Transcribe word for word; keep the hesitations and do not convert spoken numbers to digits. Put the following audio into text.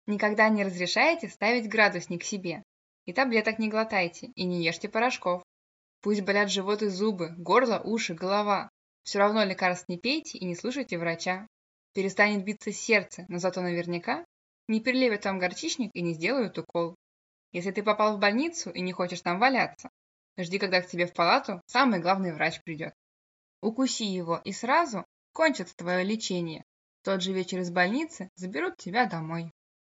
Никогда не разрешайте ставить градусник себе. И таблеток не глотайте, и не ешьте порошков. Пусть болят живот и зубы, горло, уши, голова. Все равно лекарств не пейте и не слушайте врача. Перестанет биться сердце, но зато наверняка не перелепят вам горчичник и не сделают укол. Если ты попал в больницу и не хочешь там валяться, жди, когда к тебе в палату самый главный врач придет. Укуси его, и сразу кончится твое лечение. В тот же вечер из больницы заберут тебя домой.